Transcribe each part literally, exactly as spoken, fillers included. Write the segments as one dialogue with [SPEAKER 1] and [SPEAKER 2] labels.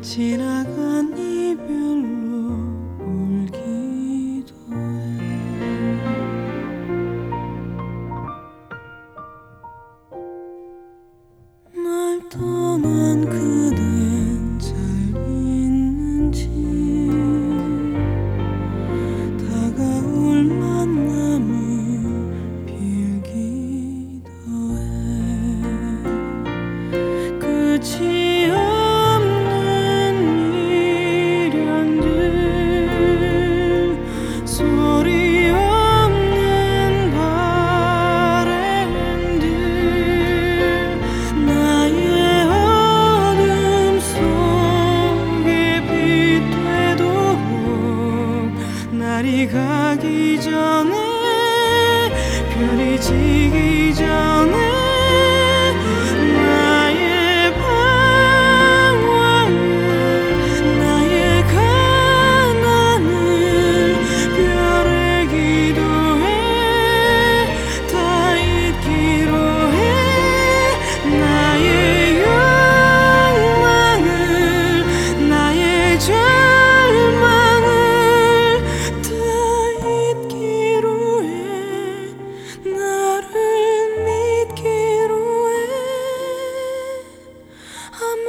[SPEAKER 1] 지나간 이별로 울기도 해. 날 떠난 그댄 잘 있는지, 다가올 만남을 빌기도 해. 끝이 없는 미련들, 소리 없는 바램들, 나의 어둠 속에 빛되도록 날이 가기 전에, 별이 지기 전에 나의 방황을, 나의 가난을 별에 기도해 다 잊기로 해. 나의 욕망을, 나의 절망을 다 잊기로 해. 나를 믿기로 해. 아멘.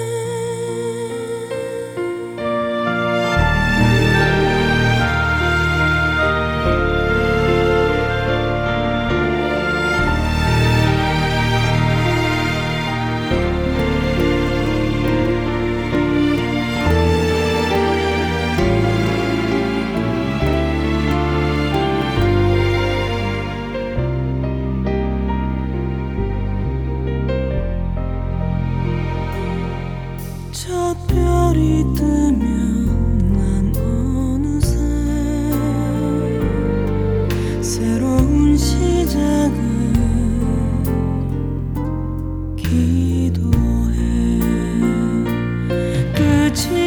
[SPEAKER 1] 첫 별이 뜨면 난 어느새 새로운 시작을 기도해. 끝이